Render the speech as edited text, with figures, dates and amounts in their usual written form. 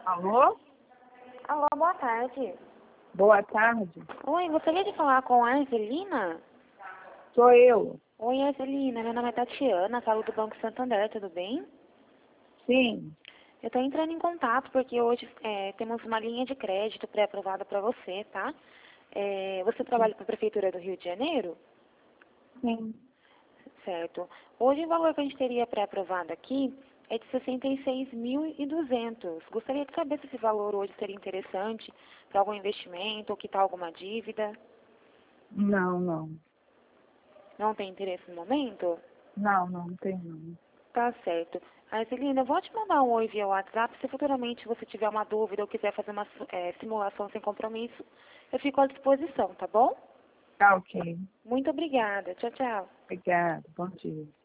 Alô? Alô, boa tarde. Boa tarde. Oi, gostaria de falar com a Arzelina? Sou eu. Oi, Arzelina, meu nome é Tatiana, falo do Banco Santander, tudo bem? Sim. Eu estou entrando em contato porque hoje temos uma linha de crédito pré-aprovada para você, tá? Você trabalha para a Prefeitura do Rio de Janeiro? Sim. Certo. Hoje o valor que a gente teria pré-aprovado aqui é de 66.200. Gostaria de saber se esse valor hoje seria interessante para algum investimento ou quitar alguma dívida. Não, não. Não tem interesse no momento? Não tem não. Tá certo. Arcelina, eu vou te mandar um oi via WhatsApp. Se futuramente você tiver uma dúvida ou quiser fazer uma simulação sem compromisso, eu fico à disposição, tá bom? Tá ok. Muito obrigada. Tchau, tchau. Obrigada. Bom dia.